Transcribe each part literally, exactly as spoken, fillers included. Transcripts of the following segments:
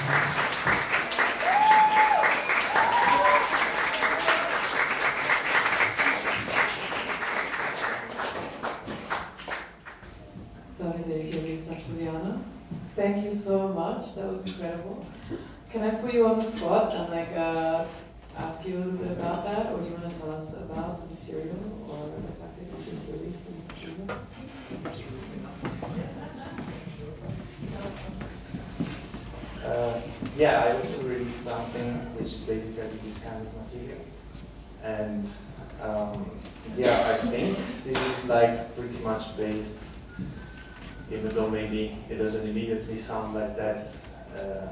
Thank you so much. That was incredible. Can I put you on the spot and like uh, ask you a little bit about that, or do you want to tell us about the material or the fact that you just released in Dreamers? Uh, yeah, I also released something which is basically this kind of material, and um, yeah, I think this is like pretty much based, even though maybe it doesn't immediately sound like that. Uh,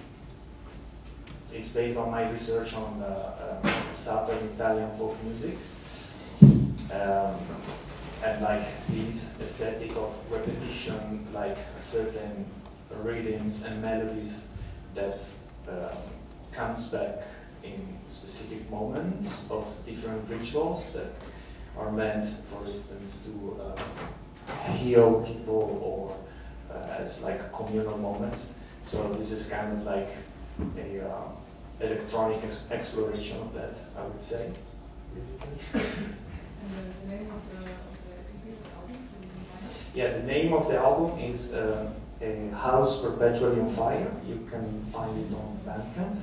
it's based on my research on uh, um, Southern Italian folk music, um, and like this aesthetic of repetition, like certain rhythms and melodies that um, comes back in specific moments of different rituals that are meant, for instance, to uh, heal people or uh, as like communal moments. So this is kind of like a uh, electronic ex- exploration of that, I would say, basically. And the name of the, of the album? Yeah, the name of the album is uh, A House Perpetually on Fire. You can find it on Bandcamp.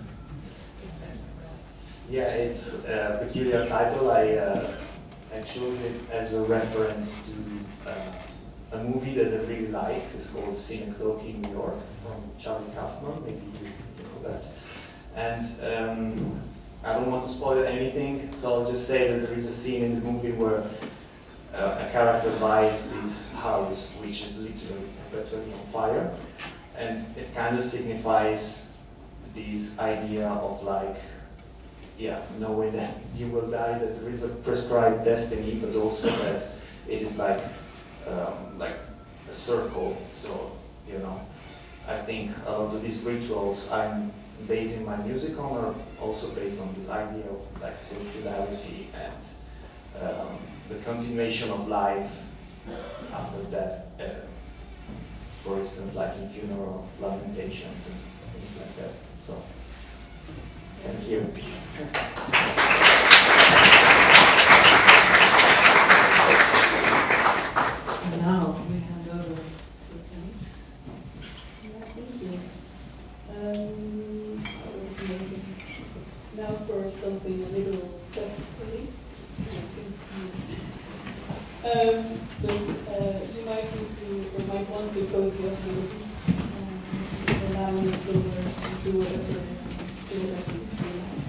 Yeah, it's a peculiar title. I uh, I chose it as a reference to uh, a movie that I really like. It's called Synecdoche in New York from Charlie Kaufman. Maybe you, you know that. And um, I don't want to spoil anything, so I'll just say that there is a scene in the movie where uh, a character buys this house, which is literally perpetually on fire, and it kind of signifies this idea of like, yeah, knowing that you will die, that there is a prescribed destiny, but also that it is like um, like a circle. So, you know, I think a lot of these rituals I'm basing my music on are also based on this idea of like circularity and um, the continuation of life after death. Uh, for instance, like in funeral lamentations and things like that. So, thank you. And now we hand over to Penny. Yeah, thank you. Um, that was amazing. Now for something a little text-based. I can see it. Um, but uh, you might need to, or might want to pose your abilities and allow your floor to do whatever, do whatever you feel like.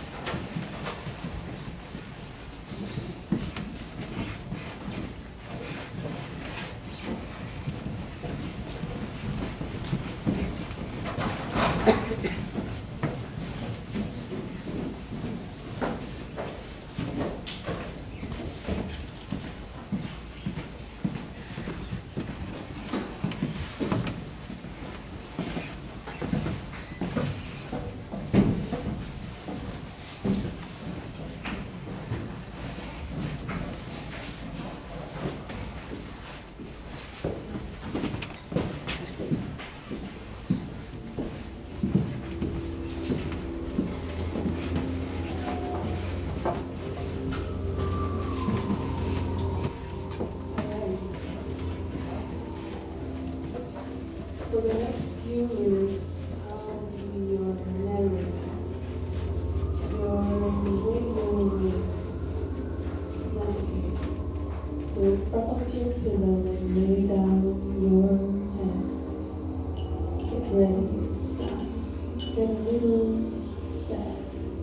For the next few minutes, I'll be your narrator, your radio waves navigator. So prop up your pillow and lay down your head. Get ready, it's time to get a little sad.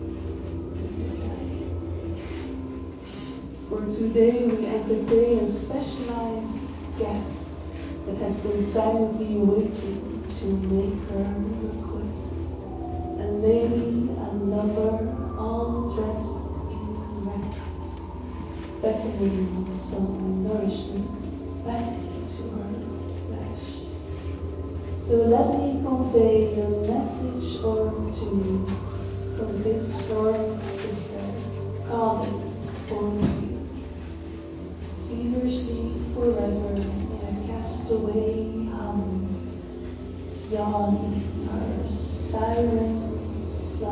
For today, we entertain a specialized guest that has been silently waiting to make her request. A lady, a lover, all dressed in rest, beckoning some nourishment back into her flesh. So let me convey a message or two from this snoring sister calling for you. Feverishly forever in a castaway hum, yawning her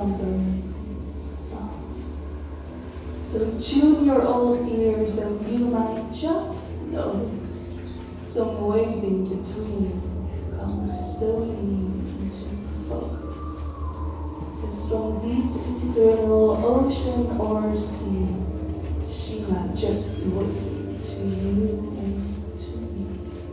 slumber sound. So tune your old ears and you might just notice some waving between comes slowly into focus. As from deep internal ocean or sea, she might just be waving to you and to me.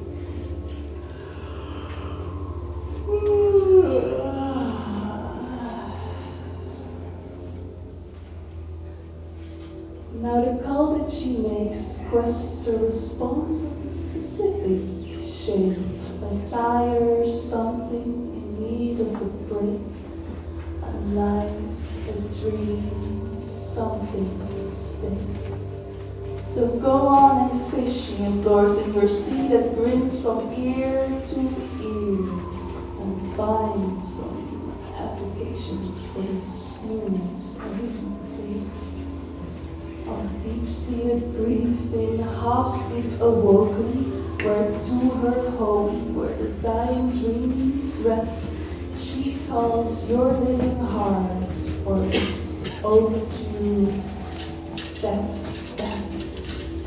Now the call that she makes requests a response of a specific shape, a tire, something in need of a break, a life, a dream, something at stake. So go on and fish, she implores, in your sea that grins from ear to ear, and find some applications for the snooze and day of deep-seated grief in half-sleep awoken, where to her home, where the dying dreams rest, she calls your living heart for its overdue death dance.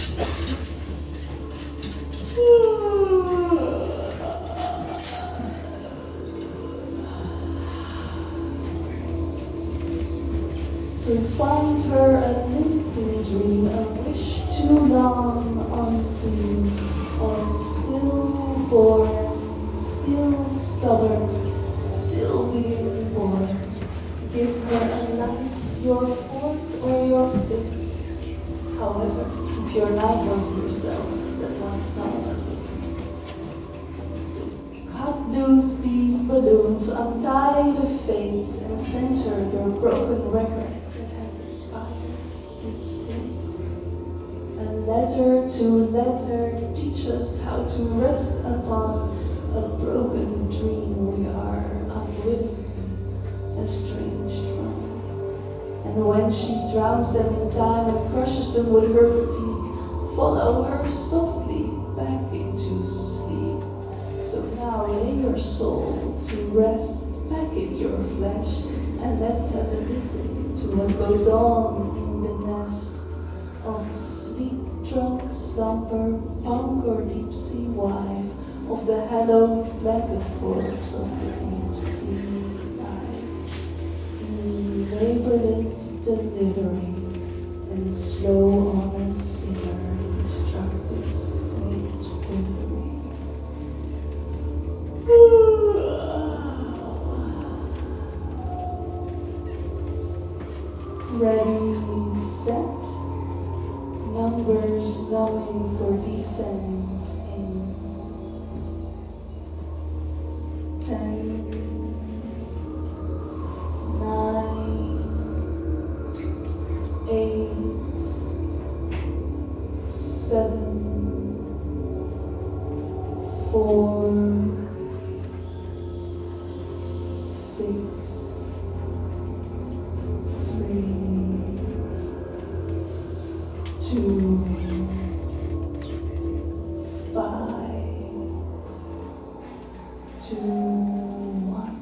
So find her a limping dream, a wish too long unseen, or stillborn, still stubborn, still being born. Give her a life, your fourth or your fifth. However, keep your ninth one to yourself, that one is not on our business. So cut loose these balloons, untie the fates, and center your broken record that has expired its date. And letter to letter teach us how to rest upon a broken dream we are unwillingly estranged from. And when she drowns them in time and crushes them with her fatigue, follow her softly back into sleep. So now lay your soul to rest back in your flesh, and let's have a listen to what goes on in the nest of sleep-drunk slumber, punk or deep-sea wife, of the hallowed blanket forts of the deep-sea life, in laborless delivery and slow, honest sinner, destructive wage bravery. Ready, set, numbers knowing for descent in ten, nine, eight, seven, four, six, three, two, five, two, one.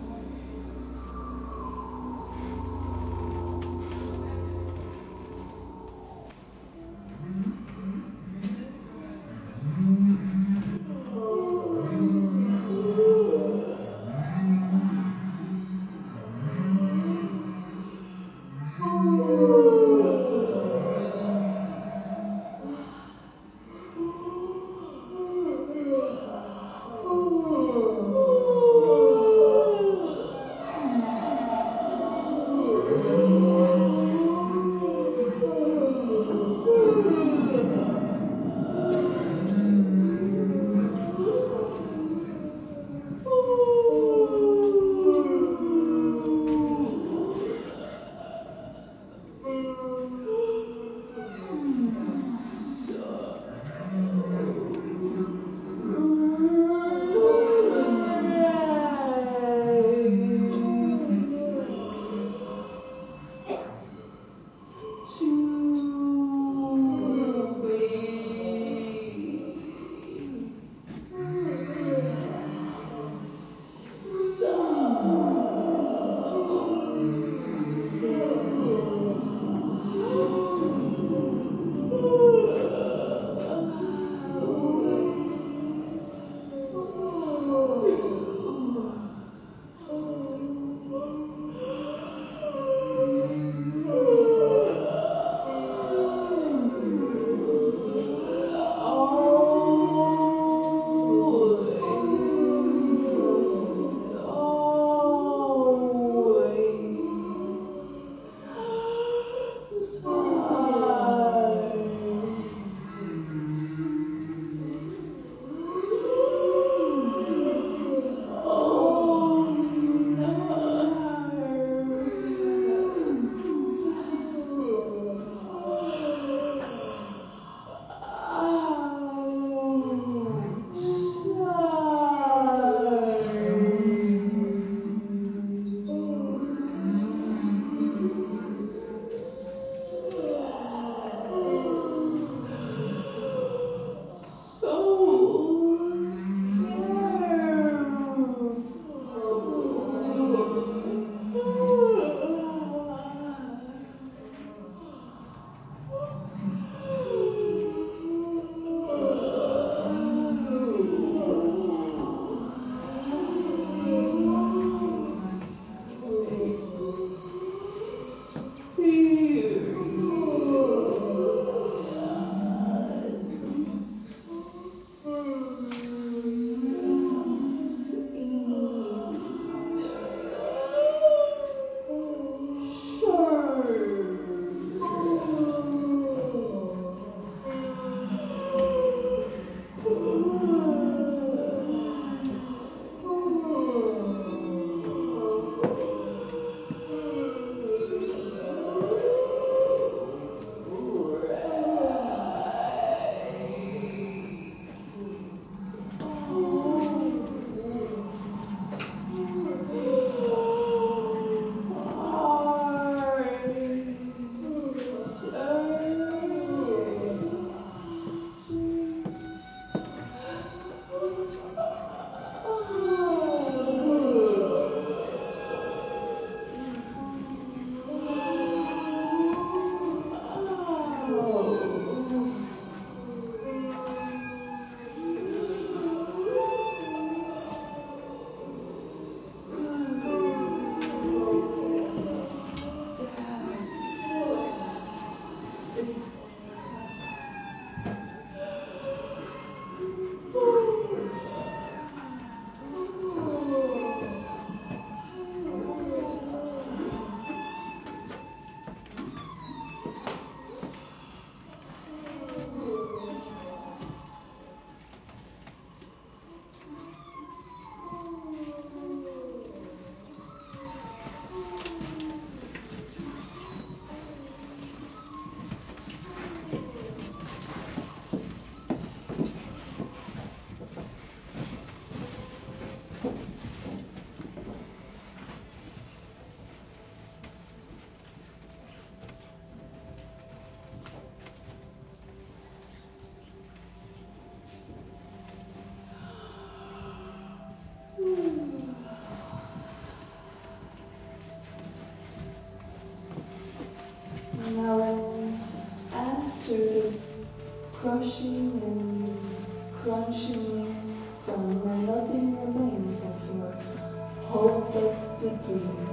launching is done and nothing remains of your hope but debris.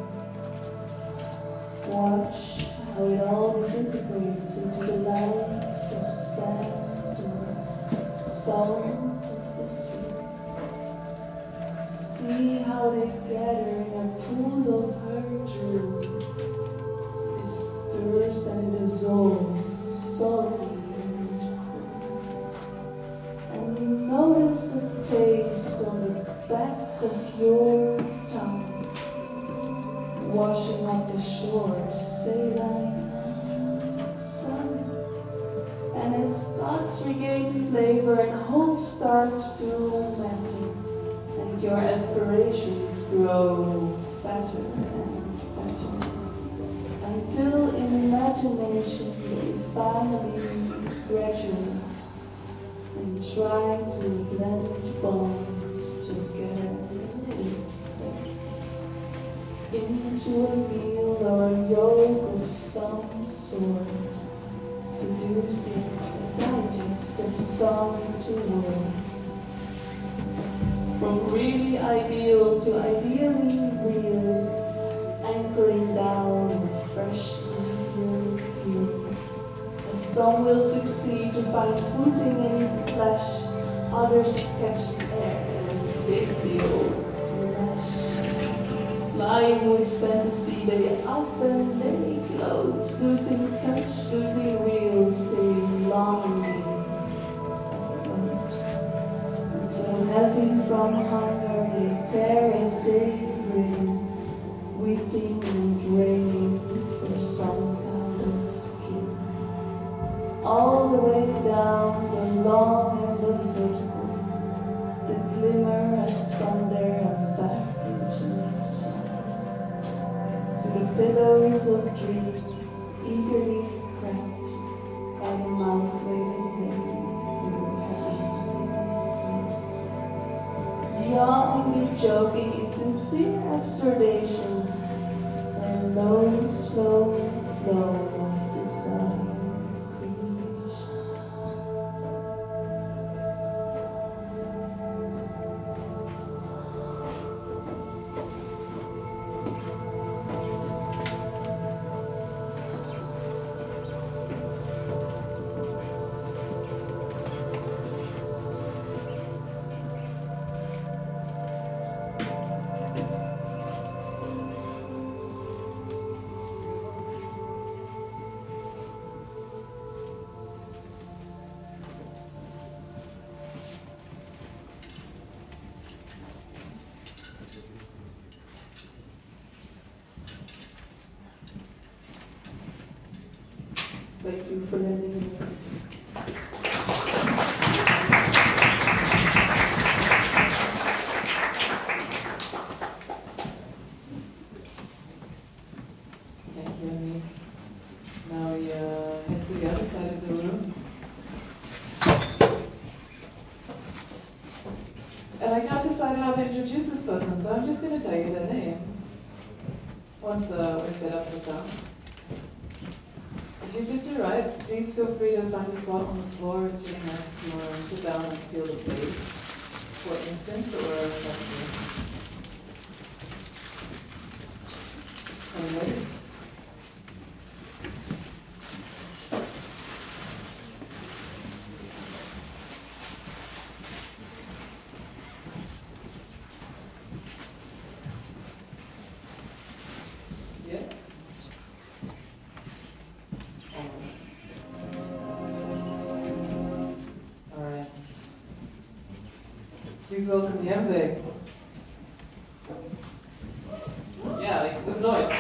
Watch how it all disintegrates into the likes of sand or salt of the sea. See how they gather in a pool of her drool, disperse and dissolve, salty and cool. And notice a taste on the back of your tongue, washing up the shore, saline sun. And as thoughts regain flavor and hope starts to matter, and your aspirations grow fatter and fatter, until in imagination they finally graduate and try to blend bond together with faith into a meal or a yoke of some sort, seducing a digest of song to words. From really ideal to ideally real, anchoring down a freshly healed heel. And some will succeed to find footing in flesh, others catch air and escape the old flesh. Flying with fantasy, they up and they float, losing touch, losing real, staying longingly afloat. Until heavy from hunger they tear as they grin, weeping and draining for some kind of kin. All the way down the long and the vertical, the glimmer asunder and back into sight, to the pillows of dreams eagerly cracked by the mouth wailing lady through heaven's night. Yawningly joking in sincere absurdation, and low, slow flow of desire creation. Thank you for letting me know. Thank you, Annie. Now we uh, head to the other side of the room. And I can't decide how to introduce this person, so I'm just going to tell you their name once uh, we set up the sound. If you just arrived, please feel free to find a spot on the floor. It's really nice if you want to sit down and feel the bass, for instance, or like the ready? Yes? Almost. Alright. Please welcome Yembe. Yeah, like with noise.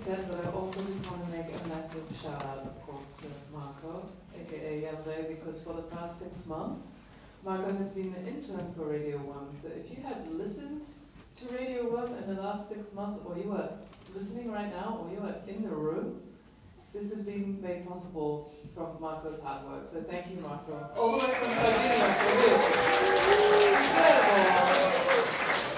said, but I also just want to make a massive shout out, of course, to Marco, aka Yande, because for the past six months, Marco has been an intern for Radio One. So if you have listened to Radio One in the last six months, or you are listening right now, or you are in the room, this has been made possible from Marco's hard work. So thank you, Marco. All the way from Sardinia for this. Incredible.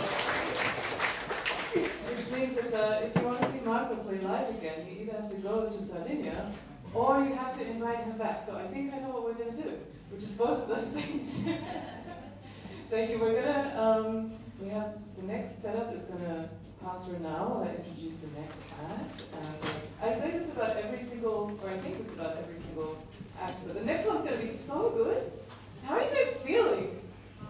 Which means that uh, if you want to see Marco play live again, you either have to go to Sardinia or you have to invite him back. So I think I know what we're going to do, which is both of those things. Thank you. We're going to, um, we have, the next setup is going to pass through now while I introduce the next act. And I say this about every single, or I think this about every single act, but the next one's going to be so good. How are you guys feeling?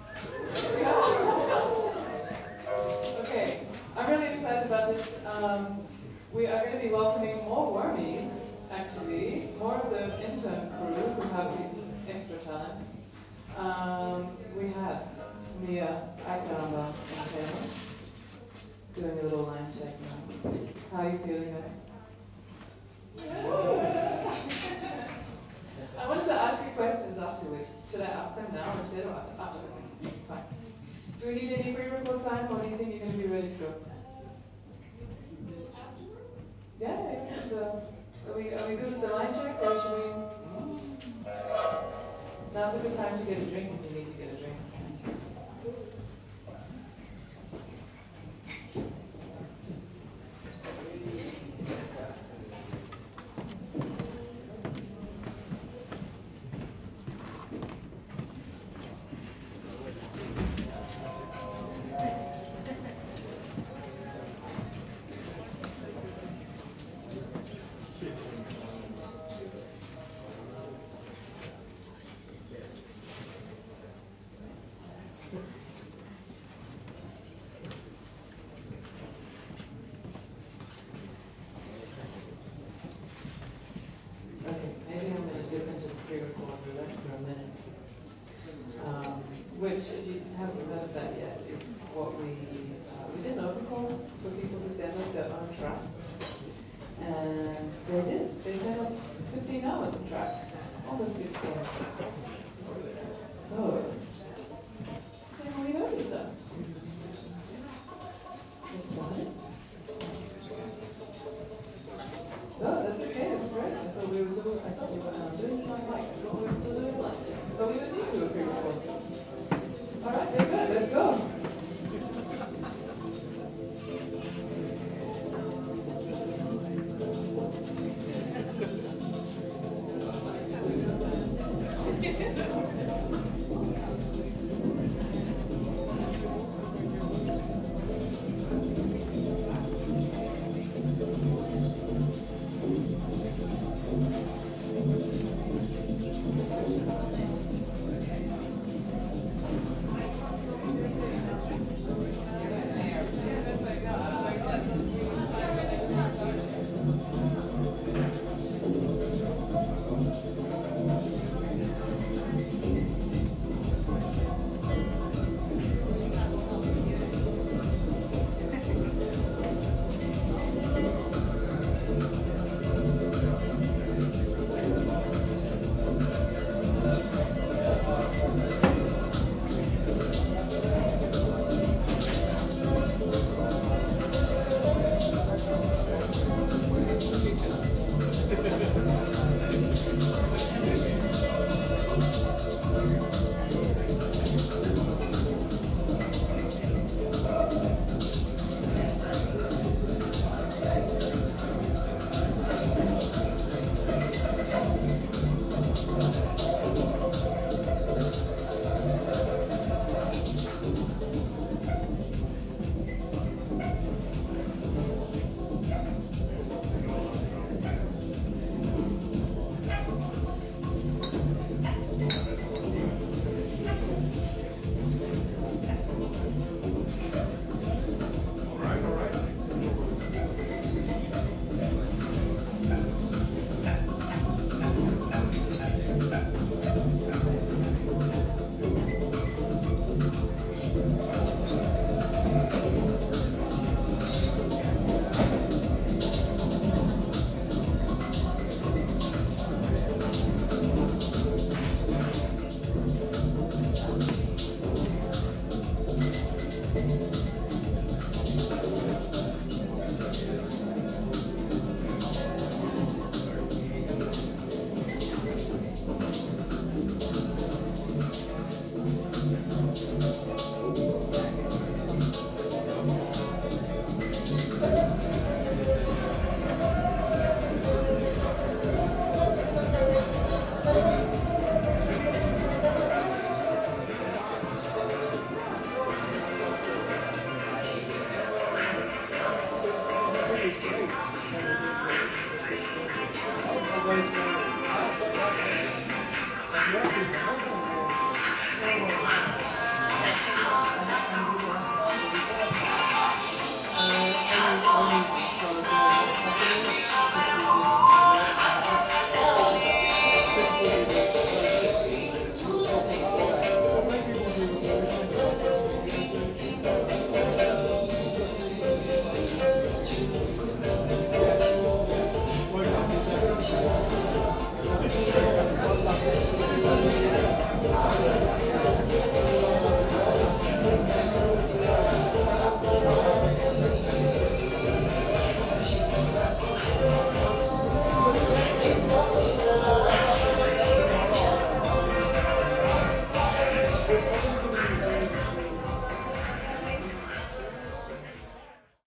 Okay, I'm really excited about this. Um, we are going to be welcoming more wormies, actually, more of the intern crew who have these extra talents. Um, we have Mia, Akaramba, and Taylor doing a little line check now. How are you feeling, guys? I wanted to ask you questions afterwards. Should I ask them now instead or after? After, okay, fine. Do we need any pre-record time or do you think you're going to be ready to go? Yeah, yeah. So, are we are we good with the line check or should we? Now's a good time to get a drink.